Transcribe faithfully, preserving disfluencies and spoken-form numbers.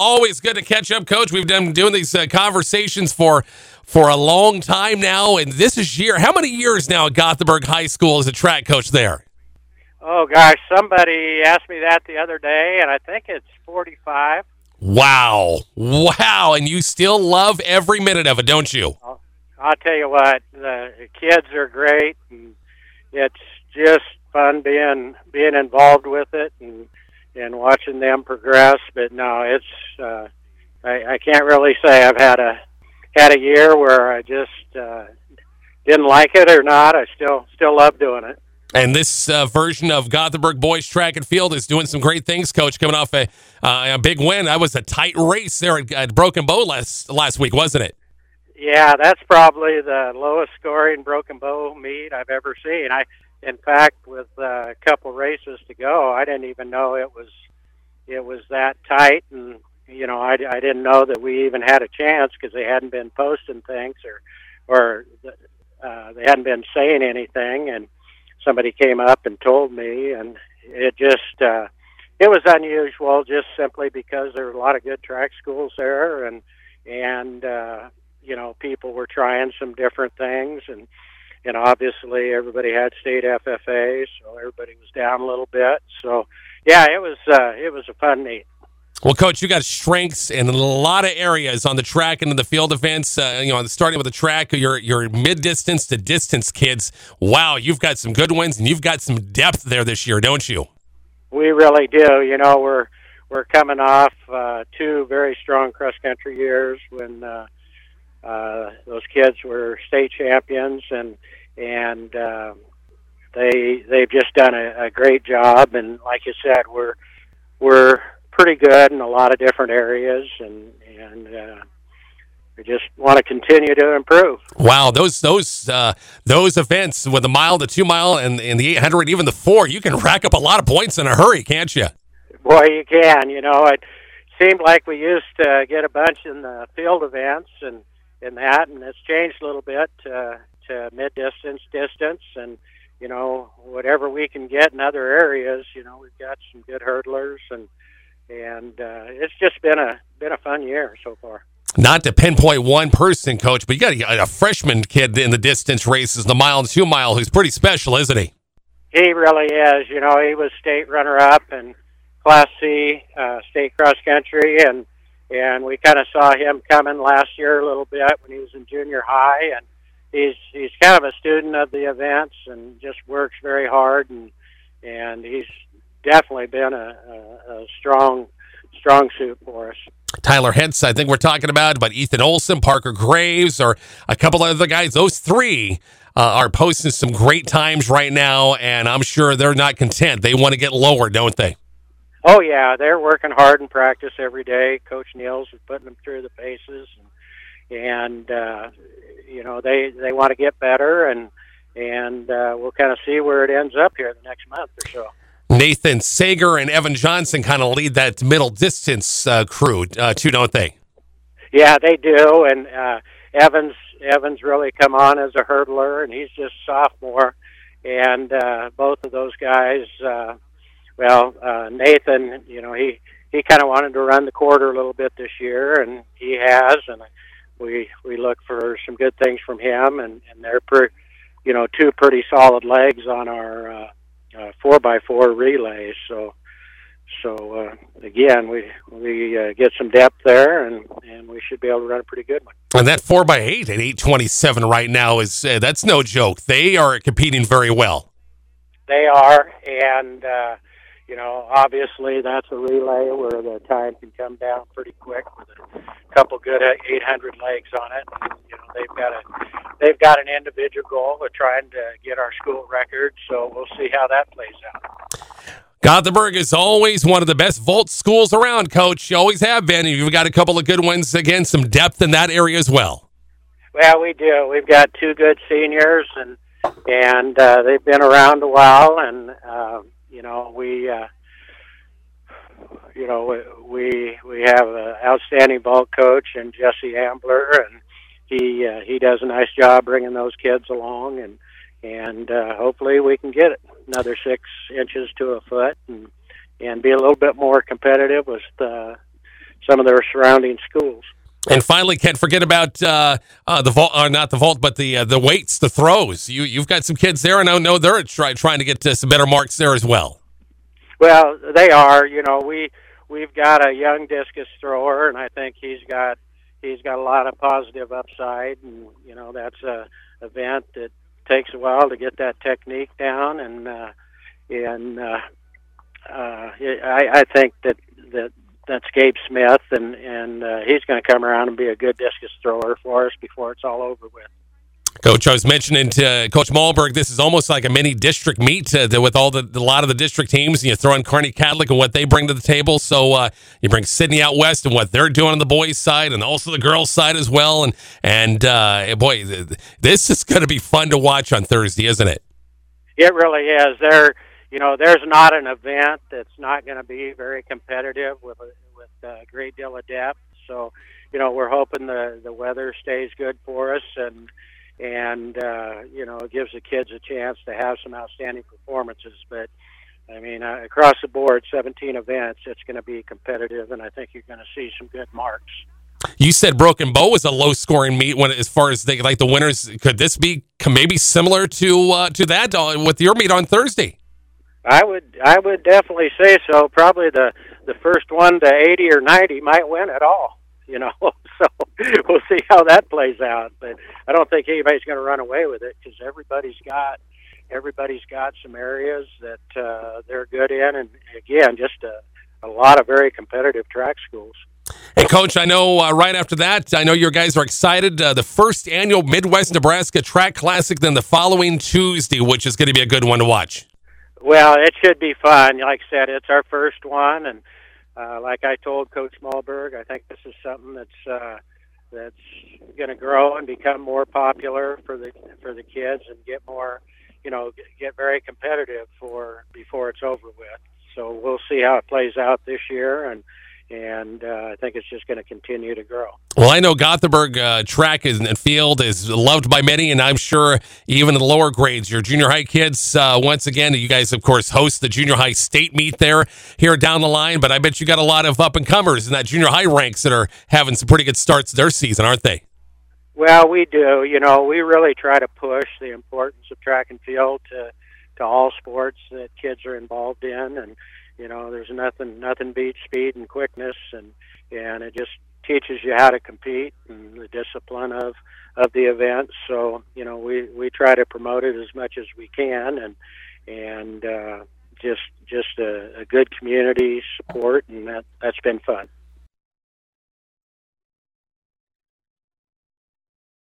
always good to catch up, Coach. We've been doing these uh, conversations for for a long time now, and this is year. How many years now at Gothenburg High School as a track coach there? Oh, gosh, somebody asked me that the other day, and I think it's forty-five. Wow. Wow, and you still love every minute of it, don't you? I'll, I'll tell you what, the kids are great, and it's just fun being being involved with it and and watching them progress. But no, it's uh, I, I can't really say I've had a had a year where I just uh, didn't like it or not. I still still love doing it. And this uh, version of Gothenburg boys track and field is doing some great things, Coach, coming off a, uh, a big win. That was a tight race there at, at Broken Bow last, last week, wasn't it? Yeah, that's probably the lowest scoring Broken Bow meet I've ever seen. I, in fact, with uh, a couple races to go, I didn't even know it was it was that tight. And, you know, I, I didn't know that we even had a chance because they hadn't been posting things or, or uh, they hadn't been saying anything. And somebody came up and told me, and it just uh, it was unusual, just simply because there were a lot of good track schools there, and and uh, you know, people were trying some different things, and and obviously everybody had state F F A, so everybody was down a little bit. So yeah, it was uh, it was a fun meet. Well, Coach, you got strengths in a lot of areas on the track and in the field events. Uh, you know, starting with the track, your your mid-distance to distance kids. Wow, you've got some good ones, and you've got some depth there this year, don't you? We really do. You know, we're we're coming off uh, two very strong cross-country years when uh, uh, those kids were state champions, and and uh, they they've just done a, a great job. And like you said, we're we're pretty good in a lot of different areas, and and uh, we just want to continue to improve. Wow, those those uh, those events with the mile, the two mile, and, and the eight hundred, even the four, you can rack up a lot of points in a hurry, can't you? Boy, you can. You know, it seemed like we used to get a bunch in the field events and in that, and it's changed a little bit to, to mid-distance, distance, and you know, whatever we can get in other areas. You know, we've got some good hurdlers, and And uh, it's just been a been a fun year so far. Not to pinpoint one person, Coach, but you got a, a freshman kid in the distance races, the mile and two mile, who's pretty special, isn't he? He really is. You know, he was state runner-up in Class C, uh, state cross country, and and we kind of saw him coming last year a little bit when he was in junior high, and he's he's kind of a student of the events and just works very hard, and and he's definitely been a, a, a strong, strong suit for us. Tyler Hentz, I think we're talking about, but Ethan Olson, Parker Graves, or a couple of other guys. Those three uh, are posting some great times right now, and I'm sure they're not content. They want to get lower, don't they? Oh, yeah. They're working hard in practice every day. Coach Niels is putting them through the paces, and, and uh, you know, they, they want to get better, and, and uh, we'll kind of see where it ends up here the next month or so. Nathan Sager and Evan Johnson kind of lead that middle distance uh, crew, uh, too, don't they? Yeah, they do. And uh, Evans Evans really come on as a hurdler, and he's just sophomore. And uh, both of those guys, uh, well, uh, Nathan, you know, he, he kind of wanted to run the quarter a little bit this year, and he has. And we we look for some good things from him, and, and they're, per, you know, two pretty solid legs on our uh, Uh, four by four relays. So, so uh, again, we we uh, get some depth there, and, and we should be able to run a pretty good one. And that four by eight at eight twenty-seven right now is uh, that's no joke. They are competing very well. They are, and uh, you know, obviously that's a relay where the time can come down pretty quick with a couple good eight hundred legs on it. And, you know, they've got a they've got an individual goal of trying to get our school record, so we'll see how that plays out. Gothenburg is always one of the best vault schools around, Coach. You always have been. You've got a couple of good ones, again, some depth in that area as well. Well, we do. We've got two good seniors, and and uh, they've been around a while, and uh, you know, we uh, you know we we have an outstanding vault coach and Jesse Ambler, and he uh, he does a nice job bringing those kids along, and and uh, hopefully we can get it another six inches to a foot, and and be a little bit more competitive with uh, some of their surrounding schools. And finally, can't forget about uh, uh, the vault, or not the vault, but the uh, the weights, the throws. You you've got some kids there, and I know they're try, trying to get uh, some better marks there as well. Well, they are. You know, we we've got a young discus thrower, and I think he's got he's got a lot of positive upside. And you know, that's a event that takes a while to get that technique down. And uh, and uh, uh, I, I think that that that's Gabe Smith, and and uh, he's going to come around and be a good discus thrower for us before it's all over with. Coach, I was mentioning to Coach Malberg, this is almost like a mini district meet uh, with all the a lot of the district teams. And you throw in Kearney Catholic and what they bring to the table. So uh, you bring Sidney out west and what they're doing on the boys' side, and also the girls' side as well. And and uh, boy, this is going to be fun to watch on Thursday, isn't it? It really is. There, you know, there's not an event that's not going to be very competitive with a, with a great deal of depth. So, you know, we're hoping the the weather stays good for us, and. And, uh, you know, it gives the kids a chance to have some outstanding performances. But, I mean, uh, across the board, seventeen events, it's going to be competitive, and I think you're going to see some good marks. You said Broken Bow was a low-scoring meet when, as far as they, like the winners. Could this be maybe similar to uh, to that uh, with your meet on Thursday? I would I would definitely say so. Probably the, the first one to eighty or ninety might win it all, you know. So we'll see how that plays out. But I don't think anybody's going to run away with it because everybody's got everybody's got some areas that uh, they're good in, and again, just a, a lot of very competitive track schools. Hey, Coach, I know uh, right after that, I know your guys are excited. Uh, the first annual Midwest Nebraska Track Classic, then the following Tuesday, which is going to be a good one to watch. Well, it should be fun. Like I said, it's our first one, and Uh, like I told Coach Malberg, I think this is something that's uh, that's going to grow and become more popular for the for the kids and get more, you know, get very competitive for before it's over with. So we'll see how it plays out this year, and and uh, I think it's just going to continue to grow. Well, I know Gothenburg uh, track is, and field is loved by many, and I'm sure even in the lower grades, your junior high kids, uh, once again, you guys, of course, host the junior high state meet there here down the line, but I bet you got a lot of up-and-comers in that junior high ranks that are having some pretty good starts their season, aren't they? Well, we do. You know, we really try to push the importance of track and field to, to all sports that kids are involved in, and you know, there's nothing nothing beats speed and quickness, and and it just teaches you how to compete and the discipline of of the event. So you know, we we try to promote it as much as we can, and and uh, just just a, a good community support, and that that's been fun.